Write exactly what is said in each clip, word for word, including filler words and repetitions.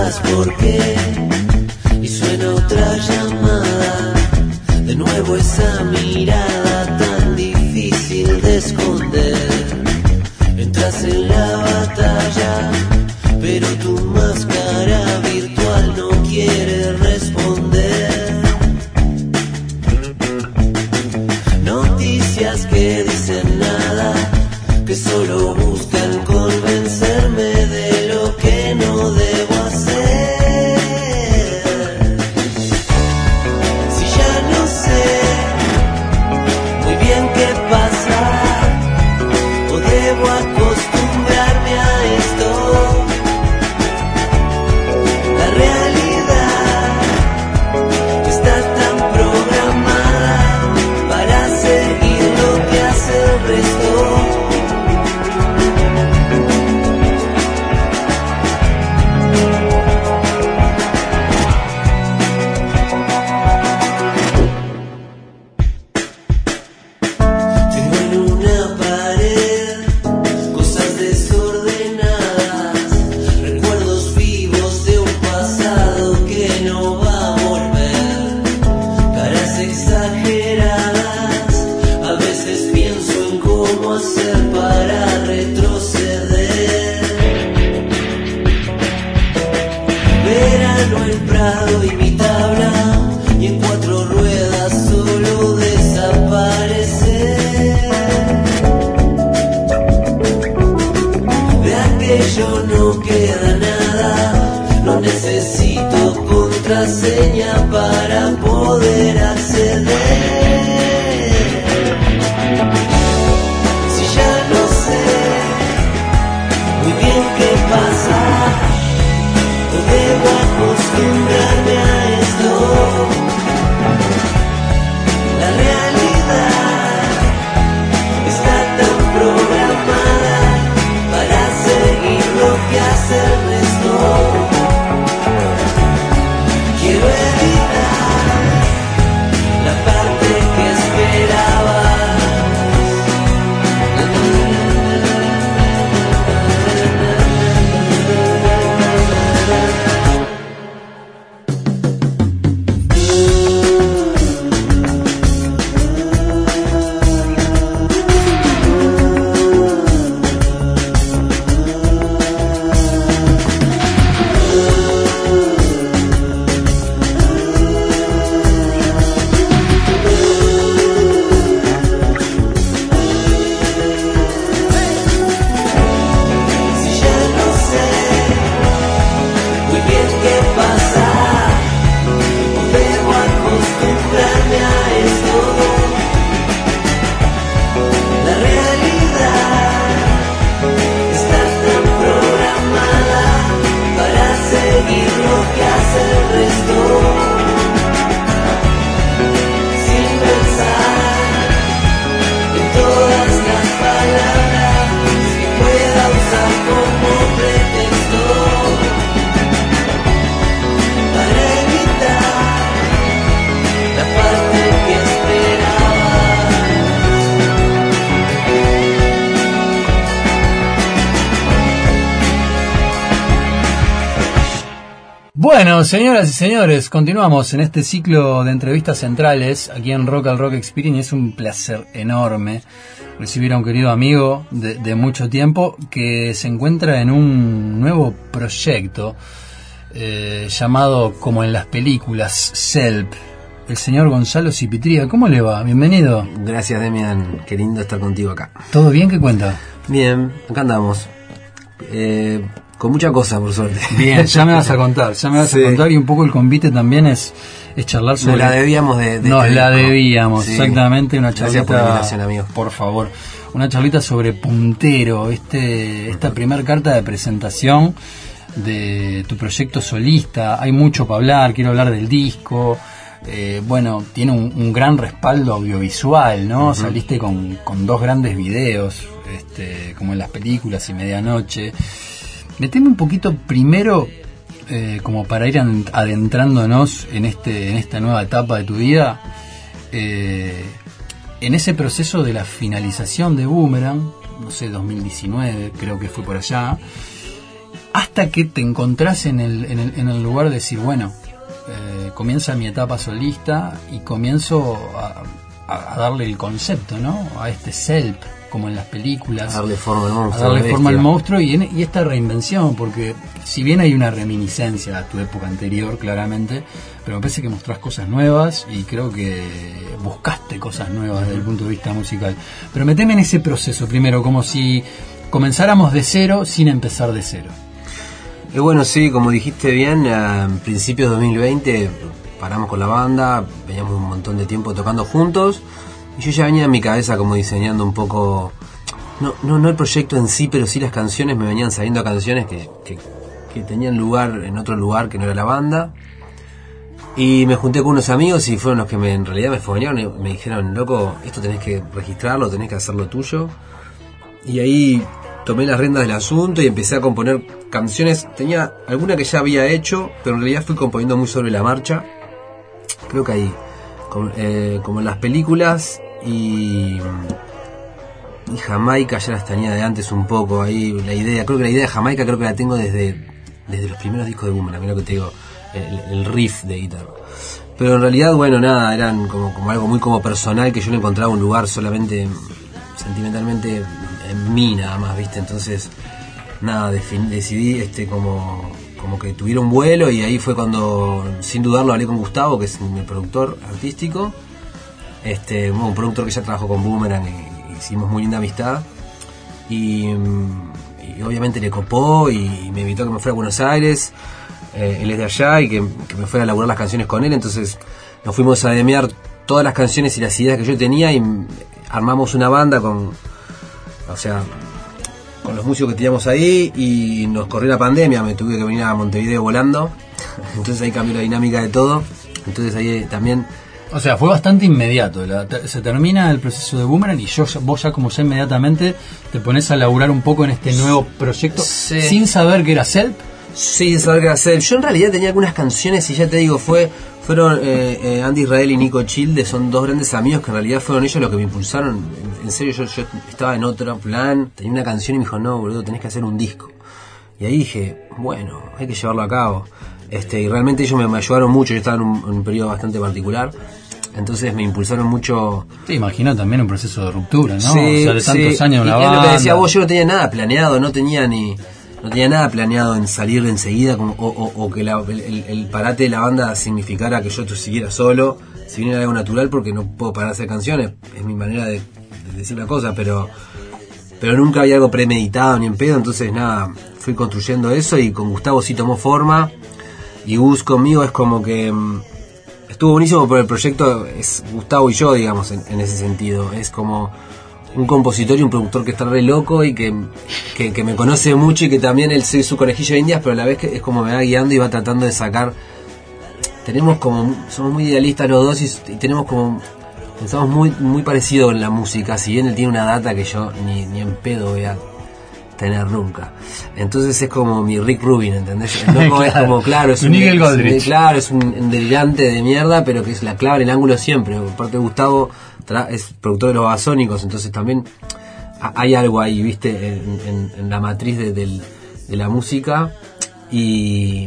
preguntas por qué y suena otra llamada. De nuevo esa mirada tan difícil de esconder. Entras en la batalla, pero tu máscara virtual no quiere responder. Noticias que dicen nada, que solo buscan convencerme de lo que no debo hacer. Si ya no sé muy bien qué pasa, o debo acostumbrarme a esto. La realidad está tan programada para seguir lo que hace el resto. Contraseña para poder acceder. Si ya no sé muy bien qué pasa, o debo acostumbrarme a esto. La realidad está tan programada para seguir lo que hace el resto. Quiero evitar la parte que esperaba. Bueno, señoras y señores, continuamos en este ciclo de entrevistas centrales aquí en Rock al Rock Experience. Es un placer enorme recibir a un querido amigo de, de mucho tiempo que se encuentra en un nuevo proyecto eh, llamado, como en las películas, Selp. El señor Gonzalo Cipitría. ¿Cómo le va? Bienvenido. Gracias, Demian. Qué lindo estar contigo acá. ¿Todo bien? ¿Qué cuenta? Bien, acá andamos. Eh... Con mucha cosa, por suerte. Bien, ya me vas a contar, ya me vas sí. a contar, y un poco el convite también es, es charlar sobre... Nos la debíamos de... de Nos este la disco. debíamos, sí. Exactamente, una charlita... Gracias por la invitación, amigo. Por favor, una charlita sobre Puntero, este esta uh-huh. primer carta de presentación de tu proyecto solista. Hay mucho para hablar, quiero hablar del disco... Eh, bueno, tiene un, un gran respaldo audiovisual, ¿no? Uh-huh. Saliste con, con dos grandes videos, este, como en las películas y Medianoche. Meteme un poquito primero, eh, como para ir adentrándonos en este en esta nueva etapa de tu vida, eh, en ese proceso de la finalización de Boomerang, no sé, dos mil diecinueve, creo que fue por allá, hasta que te encontrás en el, en el, en el lugar de decir, bueno, eh, comienza mi etapa solista y comienzo a, a, a darle el concepto, ¿no? A este self, como en las películas, a darle forma al monstruo, a darle bestia. forma al monstruo y, en, y esta reinvención, porque si bien hay una reminiscencia a tu época anterior, claramente, pero me parece que mostrás cosas nuevas y creo que buscaste cosas nuevas desde el punto de vista musical. Pero meteme en ese proceso primero, como si comenzáramos de cero sin empezar de cero. Y bueno, sí, como dijiste bien, a principios de dos mil veinte paramos con la banda, veníamos un montón de tiempo tocando juntos, y yo ya venía en mi cabeza como diseñando un poco, no no no el proyecto en sí, pero sí las canciones, me venían saliendo canciones que, que, que tenían lugar en otro lugar que no era la banda, y me junté con unos amigos y fueron los que me, en realidad me fogonearon y me dijeron, loco, esto tenés que registrarlo, tenés que hacerlo tuyo, y ahí tomé las riendas del asunto y empecé a componer canciones. Tenía alguna que ya había hecho, pero en realidad fui componiendo muy sobre la marcha. Creo que ahí, como, eh, como en las películas y, y Jamaica ya las tenía de antes un poco ahí. La idea, creo que la idea de Jamaica creo que la tengo desde, desde los primeros discos de Boomerang, mira lo que te digo, el, el riff de guitarra. Pero en realidad, bueno, nada, eran como, como algo muy como personal, que yo no encontraba un lugar solamente sentimentalmente en mí nada más, ¿viste? Entonces, nada, defin- decidí este como, como que tuviera un vuelo, y ahí fue cuando, sin dudarlo, hablé con Gustavo, que es mi productor artístico, este, bueno, un productor que ya trabajó con Boomerang y, y hicimos muy linda amistad, y, y obviamente le copó y me invitó a que me fuera a Buenos Aires, eh, él es de allá, y que, que me fuera a elaborar las canciones con él. Entonces nos fuimos a demear todas las canciones y las ideas que yo tenía y armamos una banda con, o sea, con los músicos que teníamos ahí, y nos corrió la pandemia, me tuve que venir a Montevideo volando, entonces ahí cambió la dinámica de todo, entonces ahí también... O sea, fue bastante inmediato, la, te, se termina el proceso de Boomerang y yo, vos ya como ya inmediatamente te pones a laburar un poco en este nuevo proyecto, sí, sin saber que era Selp. Sí, saber qué hacer. Yo en realidad tenía algunas canciones y ya te digo, fue fueron eh, eh, Andy Israel y Nico Childe, son dos grandes amigos que en realidad fueron ellos los que me impulsaron. En, en serio, yo, yo estaba en otro plan, tenía una canción y me dijo, no, boludo, tenés que hacer un disco. Y ahí dije, bueno, hay que llevarlo a cabo. Este, y realmente ellos me, me ayudaron mucho, yo estaba en un, en un periodo bastante particular, entonces me impulsaron mucho. Te imagino también un proceso de ruptura, ¿no? Sí, o sea, de tantos sí. años y una es banda. lo que decía vos, yo no tenía nada planeado, no tenía ni... No tenía nada planeado en salir enseguida, como, o, o, o que la, el, el parate de la banda significara que yo siguiera solo, si bien era algo natural, porque no puedo parar de hacer canciones, es mi manera de, de decir una cosa, pero pero nunca había algo premeditado ni en pedo, entonces nada, fui construyendo eso, y con Gustavo sí tomó forma, y Gus conmigo es como que mmm, estuvo buenísimo, pero el proyecto es Gustavo y yo, digamos, en, en ese sentido, es como un compositor y un productor que está re loco y que, que, que me conoce mucho, y que también él soy su conejillo de indias, pero a la vez que es como me va guiando y va tratando de sacar. Tenemos como, somos muy idealistas los dos, y, y tenemos como, pensamos muy muy parecido en la música, si bien él tiene una data que yo ni, ni en pedo voy a tener nunca. Entonces es como mi Rick Rubin, ¿entendés? El loco claro. Es como, claro, es un, Nigel Godrich. Es, claro, es un, un delirante de mierda, pero que es la clave en el ángulo siempre. Por parte de Gustavo, es productor de los Babasónicos, entonces también hay algo ahí, viste, en, en, en la matriz de, de, de la música, y,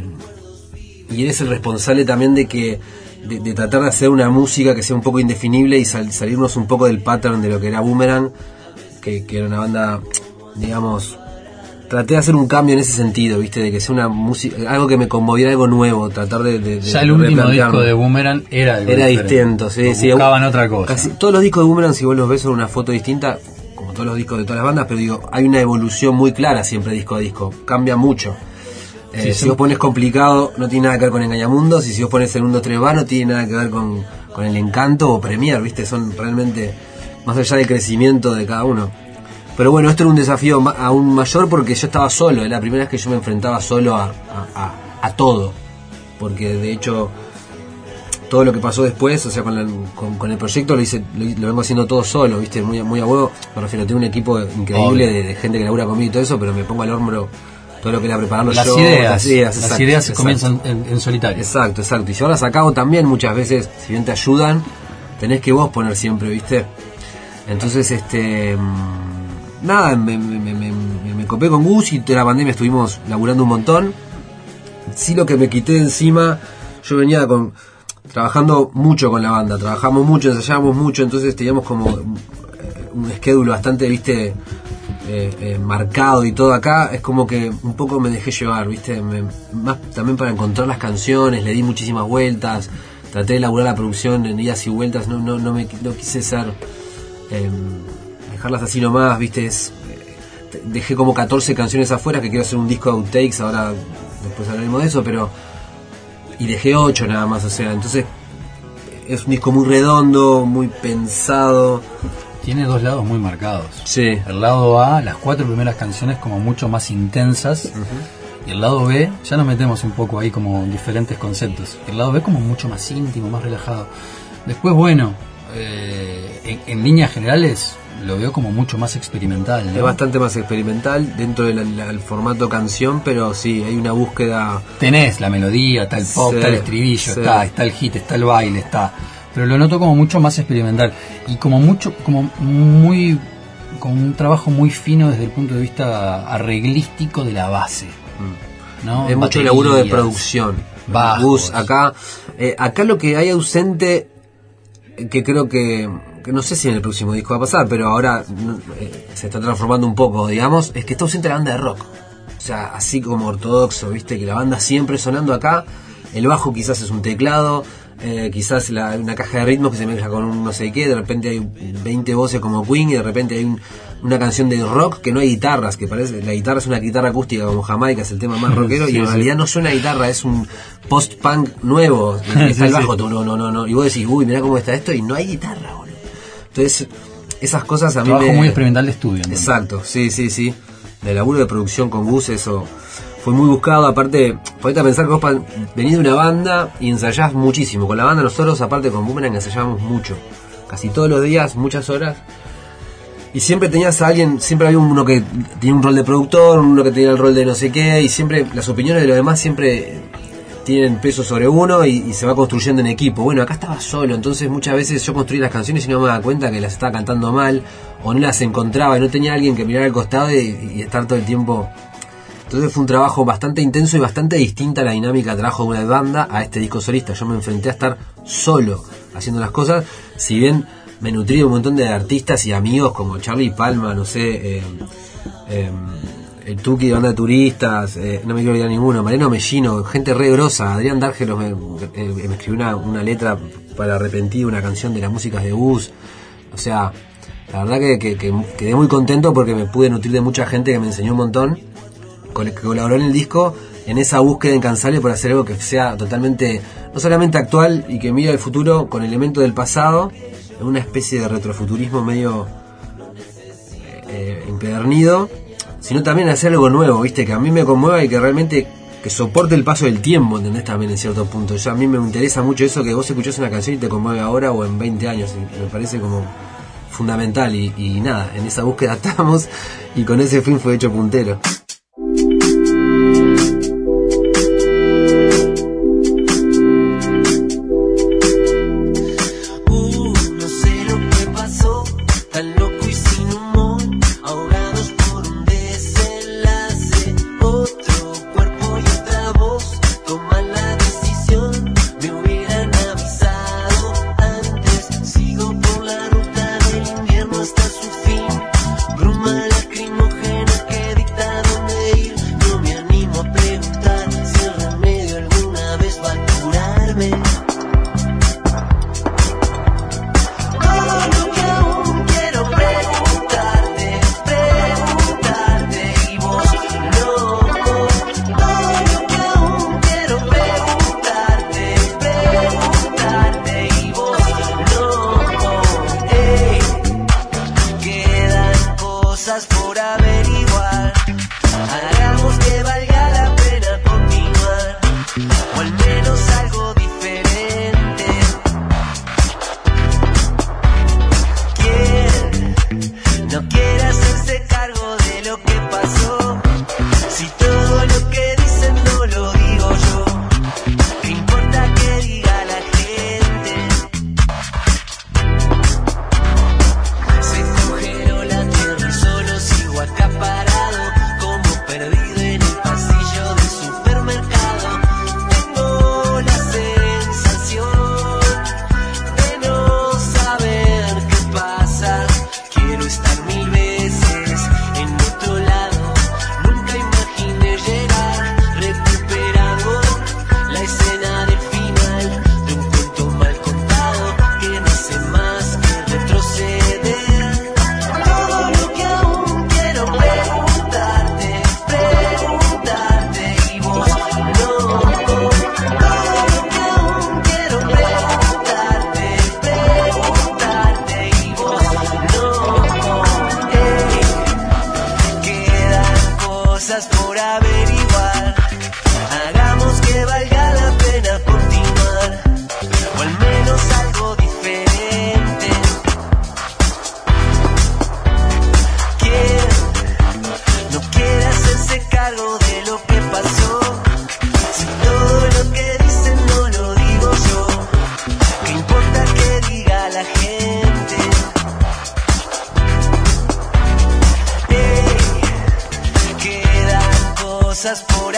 y eres el responsable también de que de, de tratar de hacer una música que sea un poco indefinible y sal, salirnos un poco del pattern de lo que era Boomerang, que, que era una banda, digamos, traté de hacer un cambio en ese sentido, viste, de que sea una música, algo que me conmoviera, algo nuevo, tratar de, de, de ya el último disco de Boomerang era algo era diferente. distinto, sí, sí, buscaban otra cosa. Casi todos los discos de Boomerang, si vos los ves, son una foto distinta, como todos los discos de todas las bandas, pero digo, hay una evolución muy clara siempre disco a disco, cambia mucho. Eh, sí, si sí. vos pones Complicado, no tiene nada que ver con Engañamundos, y si vos pones El Mundo tres va, no tiene nada que ver con, con El Encanto o Premier, viste, son realmente más allá del crecimiento de cada uno. Pero bueno, esto era un desafío ma- aún mayor, porque yo estaba solo, es la primera vez que yo me enfrentaba solo a, a, a, a todo, porque de hecho todo lo que pasó después, o sea, con, la, con, con el proyecto lo hice, lo, lo vengo haciendo todo solo, viste, muy, muy a huevo, me refiero, tengo un equipo increíble de, de gente que labura conmigo y todo eso, pero me pongo al hombro todo lo que era prepararlo las yo, ideas, las ideas, las exacto, ideas se exacto. comienzan en, en solitario. Exacto, exacto, y llevarlas a cabo también muchas veces, si bien te ayudan, tenés que vos poner siempre, viste, entonces este... nada, me, me, me, me, me copé con Gus y toda la pandemia estuvimos laburando un montón. Sí, lo que me quité de encima, yo venía con trabajando mucho con la banda, trabajamos mucho, ensayábamos mucho, entonces teníamos como un schedule bastante, viste, eh, eh, marcado y todo. Acá es como que un poco me dejé llevar, viste, me, más también para encontrar las canciones, le di muchísimas vueltas, traté de elaborar la producción en idas y vueltas, no, no, no, me, no quise ser, eh, dejarlas así nomás, viste, es, eh, dejé como catorce canciones afuera, que quiero hacer un disco de outtakes, ahora después hablaremos de eso, pero y dejé ocho nada más, o sea, entonces es un disco muy redondo, muy pensado. Tiene dos lados muy marcados. Sí. El lado A, las cuatro primeras canciones como mucho más intensas, uh-huh. y el lado B, ya nos metemos un poco ahí como diferentes conceptos. El lado B como mucho más íntimo, más relajado. Después, bueno, eh, en, en líneas generales lo veo como mucho más experimental, ¿no? Es bastante más experimental dentro del la, formato canción, pero sí, hay una búsqueda. Tenés la melodía, está el pop, sí, está el estribillo, sí. está, está el hit, está el baile, está. Pero lo noto como mucho más experimental y como mucho, como muy, como un trabajo muy fino desde el punto de vista arreglístico de la base, ¿no? Es mucho laburo de producción. Bajos. Acá, eh, acá lo que hay ausente, que creo que, que no sé si en el próximo disco va a pasar, pero ahora eh, se está transformando un poco, digamos, es que está ausente la banda de rock. O sea, así como ortodoxo, viste, que la banda siempre sonando acá, el bajo quizás es un teclado. Eh, quizás la, una caja de ritmos que se mezcla con un no sé qué, de repente hay veinte voces como Queen y de repente hay un, una canción de rock que no hay guitarras, que parece, la guitarra es una guitarra acústica como Jamaica, es el tema más rockero, sí, y en sí. realidad no suena guitarra, es un post-punk nuevo, está sí, el bajo, sí. no, no, no, no, y vos decís, uy, mirá cómo está esto, y no hay guitarra, boludo. Entonces, esas cosas a mí Trabajo me... muy experimental de estudio, ¿no? Exacto, sí, sí, sí, de laburo de producción con Gus, eso... Fue muy buscado, aparte, podés pensar que vos venís de una banda y ensayás muchísimo. Con la banda nosotros, aparte con Boomerang, ensayábamos mucho. Casi todos los días, muchas horas. Y siempre tenías a alguien, siempre había uno que tenía un rol de productor, uno que tenía el rol de no sé qué, y siempre las opiniones de los demás siempre tienen peso sobre uno y, y se va construyendo en equipo. Bueno, acá estaba solo, entonces muchas veces yo construí las canciones y no me daba cuenta que las estaba cantando mal, o no las encontraba, y no tenía alguien que mirara al costado y, y estar todo el tiempo... Entonces fue un trabajo bastante intenso y bastante distinta a la dinámica de trabajo de una banda a este disco solista. Yo me enfrenté a estar solo haciendo las cosas, si bien me nutrí de un montón de artistas y amigos como Charlie Palma, no sé, eh, eh, el Tuki de Banda de Turistas, eh, no me quiero olvidar ninguno, Mariano Mellino, gente re grosa, Adrián Dárgelos me, eh, me escribió una, una letra para Arrepentido, una canción de las músicas de Gus. O sea, la verdad que, que, que quedé muy contento porque me pude nutrir de mucha gente que me enseñó un montón, con el que colaboró en el disco, en esa búsqueda incansable por hacer algo que sea totalmente, no solamente actual y que mira el futuro con elementos del pasado, en una especie de retrofuturismo medio eh, empedernido, sino también hacer algo nuevo, viste, que a mí me conmueva y que realmente que soporte el paso del tiempo, ¿entendés? También en cierto punto. Yo, a mí me interesa mucho eso, que vos escuchás una canción y te conmueve ahora o en veinte años, y me parece como fundamental, y, y nada, en esa búsqueda estamos, y con ese fin fue hecho Puntero. Parado cosas por averiguar. Hagamos que valga la pena continuar, o al menos algo diferente. ¿Quién no quiere hacerse cargo de lo que pasó? Si todo lo que dicen no lo digo yo, ¿qué importa que diga la gente? Hey, quedan cosas por